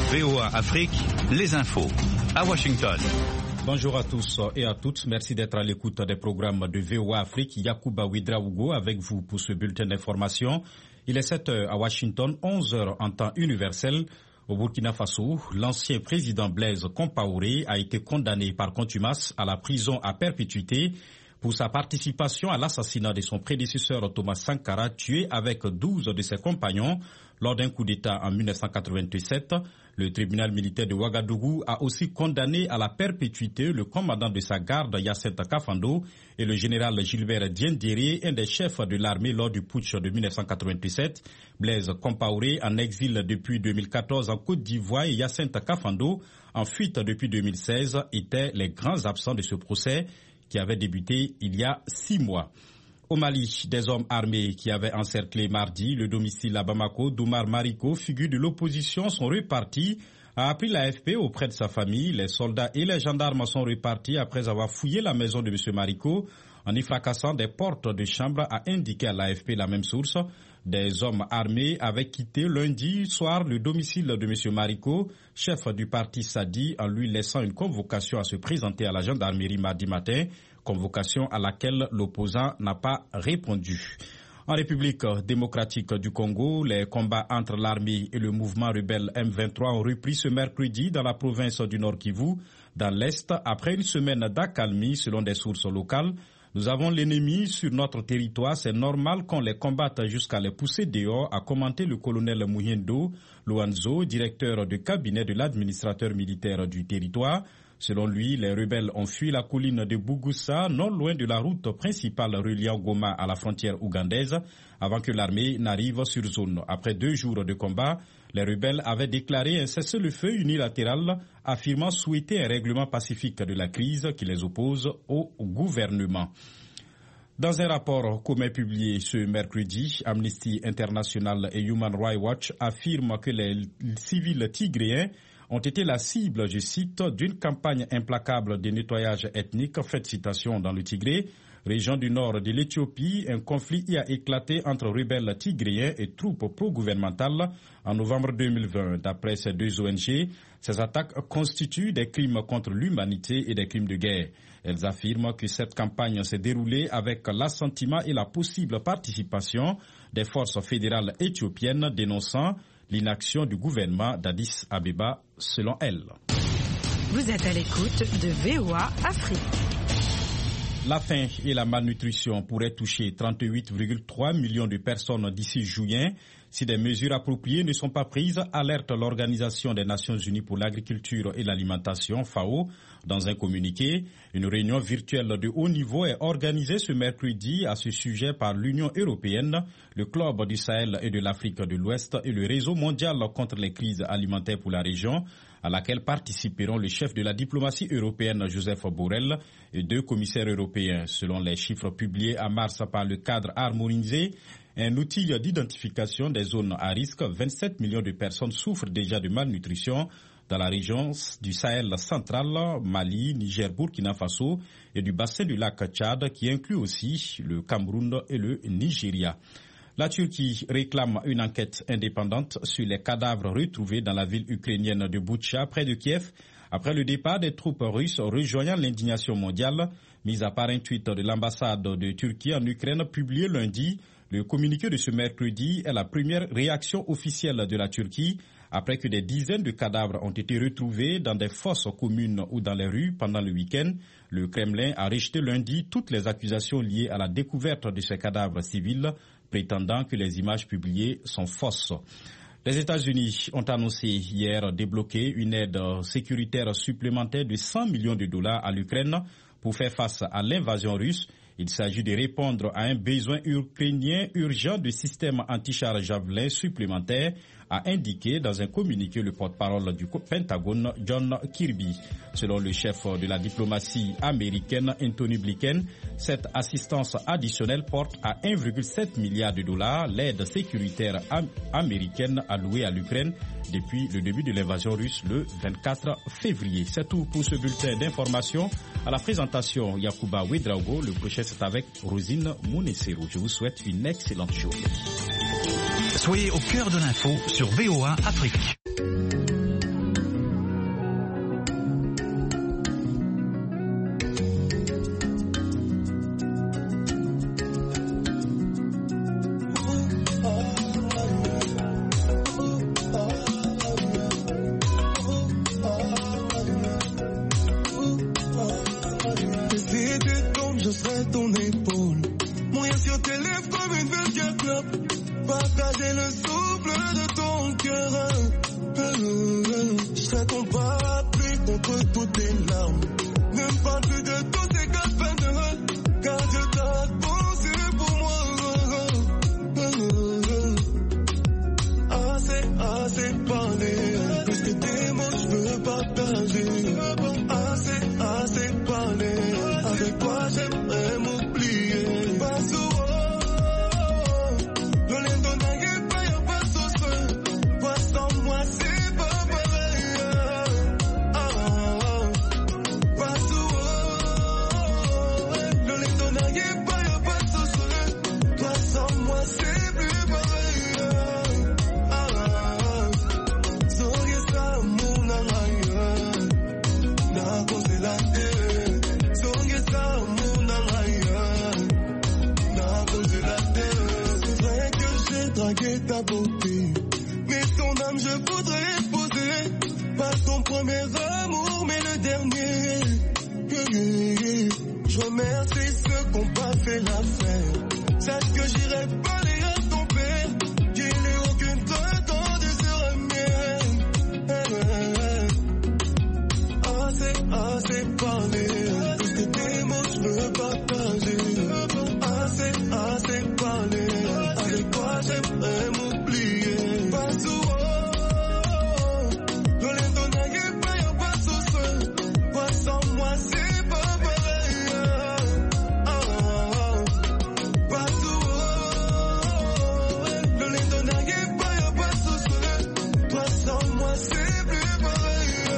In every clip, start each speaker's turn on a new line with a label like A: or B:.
A: VOA Afrique, les infos. À Washington.
B: Bonjour à tous et à toutes. Merci d'être à l'écoute des programmes de VOA Afrique. Yacouba Ouedraogo avec vous pour ce bulletin d'information. Il est 7 h à Washington, 11 h en temps universel. Au Burkina Faso, l'ancien président Blaise Compaoré a été condamné par contumace à la prison à perpétuité pour sa participation à l'assassinat de son prédécesseur Thomas Sankara, tué avec 12 de ses compagnons lors d'un coup d'État en 1987. Le tribunal militaire de Ouagadougou a aussi condamné à la perpétuité le commandant de sa garde, Hyacinthe Kafando, et le général Gilbert Diendéré, un des chefs de l'armée lors du putsch de 1987. Blaise Compaoré, en exil depuis 2014 en Côte d'Ivoire, et Hyacinthe Kafando, en fuite depuis 2016, étaient les grands absents de ce procès qui avait débuté il y a 6 mois. Au Mali, des hommes armés qui avaient encerclé mardi le domicile à Bamako d'Oumar Mariko, figure de l'opposition, sont repartis, a appris l'AFP auprès de sa famille. Les soldats et les gendarmes sont repartis après avoir fouillé la maison de M. Mariko en y fracassant des portes de chambre, a indiqué à l'AFP la même source. Des hommes armés avaient quitté lundi soir le domicile de M. Mariko, chef du parti Sadi, en lui laissant une convocation à se présenter à la gendarmerie mardi matin, convocation à laquelle l'opposant n'a pas répondu. En République démocratique du Congo, les combats entre l'armée et le mouvement rebelle M23 ont repris ce mercredi dans la province du Nord Kivu, dans l'Est, après une semaine d'accalmie selon des sources locales. Nous avons l'ennemi sur notre territoire, c'est normal qu'on les combatte jusqu'à les pousser dehors, a commenté le colonel Mouhindo Luanzo, directeur de cabinet de l'administrateur militaire du territoire. Selon lui, les rebelles ont fui la colline de Bougussa, non loin de la route principale reliant Goma à la frontière ougandaise, avant que l'armée n'arrive sur zone. Après 2 jours de combat, les rebelles avaient déclaré un cessez-le-feu unilatéral, affirmant souhaiter un règlement pacifique de la crise qui les oppose au gouvernement. Dans un rapport commun publié ce mercredi, Amnesty International et Human Rights Watch affirment que les civils tigréens ont été la cible, je cite, d'une campagne implacable de nettoyage ethnique, faites citation dans le Tigré, région du nord de l'Éthiopie. Un conflit y a éclaté entre rebelles tigréens et troupes pro-gouvernementales en novembre 2020. D'après ces 2 ONG, ces attaques constituent des crimes contre l'humanité et des crimes de guerre. Elles affirment que cette campagne s'est déroulée avec l'assentiment et la possible participation des forces fédérales éthiopiennes, dénonçant l'inaction du gouvernement d'Addis Abeba, selon elle.
C: Vous êtes à l'écoute de VOA Afrique.
B: La faim et la malnutrition pourraient toucher 38,3 millions de personnes d'ici juin si des mesures appropriées ne sont pas prises, alerte l'Organisation des Nations Unies pour l'agriculture et l'alimentation, FAO. Dans un communiqué, une réunion virtuelle de haut niveau est organisée ce mercredi à ce sujet par l'Union européenne, le Club du Sahel et de l'Afrique de l'Ouest et le Réseau mondial contre les crises alimentaires pour la région, à laquelle participeront le chef de la diplomatie européenne Joseph Borrell et 2 commissaires européens. Selon les chiffres publiés en mars par le cadre harmonisé, un outil d'identification des zones à risque, 27 millions de personnes souffrent déjà de malnutrition dans la région du Sahel central, Mali, Niger, Burkina Faso et du bassin du lac Tchad qui inclut aussi le Cameroun et le Nigeria. La Turquie réclame une enquête indépendante sur les cadavres retrouvés dans la ville ukrainienne de Boutcha, près de Kiev, après le départ des troupes russes rejoignant l'indignation mondiale. Mis à part un tweet de l'ambassade de Turquie en Ukraine publié lundi, le communiqué de ce mercredi est la première réaction officielle de la Turquie après que des dizaines de cadavres ont été retrouvés dans des fosses communes ou dans les rues pendant le week-end. Le Kremlin a rejeté lundi toutes les accusations liées à la découverte de ces cadavres civils, prétendant que les images publiées sont fausses. Les États-Unis ont annoncé hier débloquer une aide sécuritaire supplémentaire de 100 millions de dollars à l'Ukraine pour faire face à l'invasion russe. Il s'agit de répondre à un besoin ukrainien urgent de systèmes anti-chars Javelin supplémentaires, a indiqué dans un communiqué le porte-parole du Pentagone, John Kirby. Selon le chef de la diplomatie américaine, Anthony Blinken, cette assistance additionnelle porte à 1,7 milliard de dollars l'aide sécuritaire américaine allouée à l'Ukraine depuis le début de l'invasion russe le 24 février. C'est tout pour ce bulletin d'information. À la présentation, Yacouba Ouedraogo. Le prochain, c'est avec Rosine Mounesero. Je vous souhaite une excellente journée.
A: Soyez au cœur de l'info sur VOA Afrique.
D: le club, partager le souffle de ton cœur. Je serai ton parapluie contre toutes tes larmes. Ne me parle plus de tous ces copains de rôle, car je t'ai pensé pour moi. Assez parlé, plus que tes mots je veux partager. Assez parlé, avec toi j'aimerais m'oublier. Pas souvent, le lien ton dingue pas y'a pas sauce. Toi sans moi c'est pas pareil. Pas souvent, le lien ton dingue pas y'a pas sauce. Toi sans moi c'est plus pareil. Ta beauté, mais ton âme je voudrais épouser. Pas ton premier amour mais le dernier. Je remercie ceux qui n'ont pas fait l'affaire. Sache que j'irai parler à ton père, qu'il n'ait aucune prétendue sur la mienne. Assez parlé, parce que tes mots je veux partager. Assez parlé, avec toi j'aimerais m'oublier. Pas souvent, le lien ton dingue pas y'a pas sauce. Toi sans moi c'est pas pareil. Pas souvent, le lien ton dingue pas y'a pas sauce. Toi sans moi c'est plus pareil.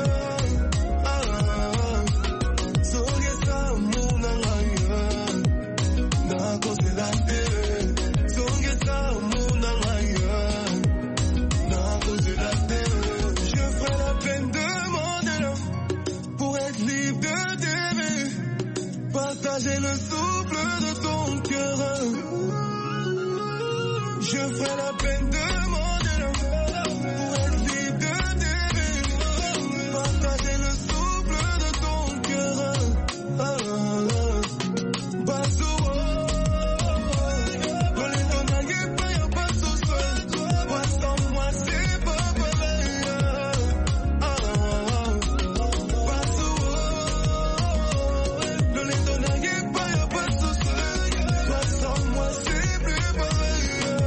D: Sogeza muna ngaya, na cause la terre. Sogeza muna ngaya, na cause la terre. Je ferai la peine de mon pour être libre de t'aimer. Partager le souffle de ton cœur. Je ferai la peine de mon pour être libre de t'aimer. Partager le souffle de ton cœur. Pas souvent, dans les ton dingue pas y'a pas sauce. Toi sans moi c'est pas pareil. Pas souvent, dans les ton dingue pas y'a pas sauce. Toi sans moi c'est plus pareil.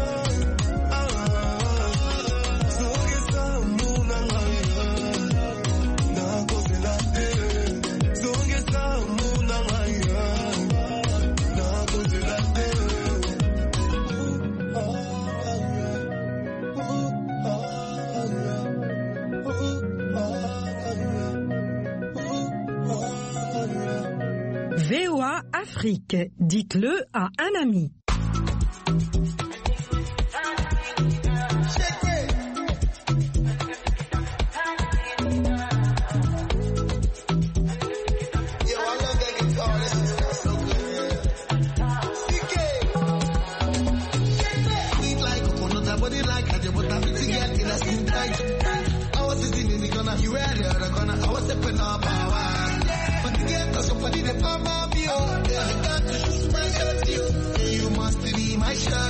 D: Sogeza muna ngaya, na cause la terre. Sogeza muna ngaya, na cause la terre.
C: VOA Afrique, dites-le à un ami.
D: You must be my shine.